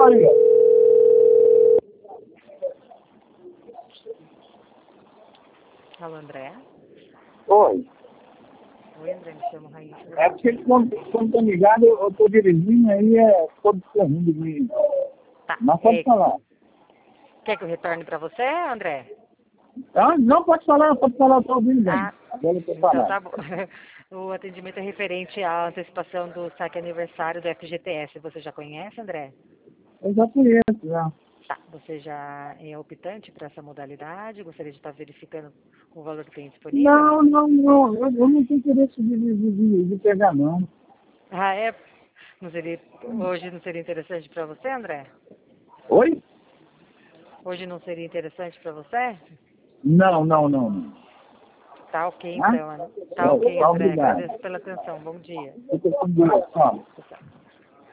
Maria. Alô, André? Oi. Oi, André, me chamo Raíssa. É porque quando tá ligado, eu tô dirigindo aí, todo correndo de mim. Tá. Mas pode falar. Quer que eu retorne para você, André? Ah, não, pode falar, eu tô ouvindo bem. Ah, Agora eu tô então falando. tá bom. O atendimento é referente à antecipação do saque aniversário do FGTS. Você já conhece, André? Eu já conheço, já. Tá. Você já é optante para essa modalidade? Gostaria de estar verificando o valor que tem disponível? Não. Eu não tenho interesse de pegar, não. Ah, é? Hoje não seria interessante para você, André? Oi? Hoje não seria interessante para você? Não. Tá ok, Ah? então. Tá ok, Tá, André. obrigado. Agradeço pela atenção. Bom dia. Eu tô com Deus, tchau. Tchau.